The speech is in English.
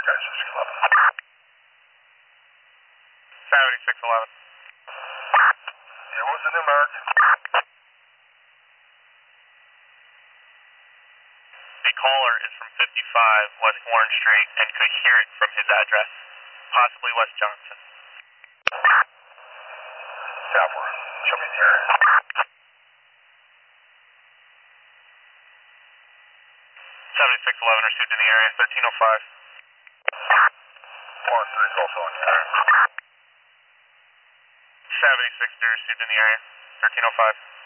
7611. Yeah, what was the numeric? The caller is from 55 West Warren Street and could hear it from his address, possibly West Johnson. South Warren. Show me the area. 7611 received in the area, 1305. Warren 3 is also in the area. 76 received in the area, 1305.